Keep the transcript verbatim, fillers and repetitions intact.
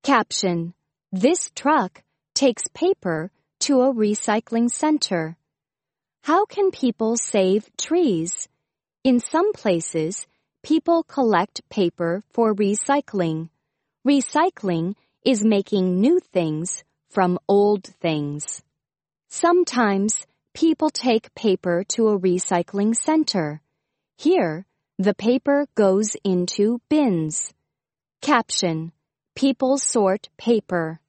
Caption: This truck takes paper to a recycling center. How can people save trees? In some places, people collect paper for recycling. Recycling is making new things from old things. Sometimes, people take paper to a recycling center. Here, the paper goes into bins. Caption: People sort paper.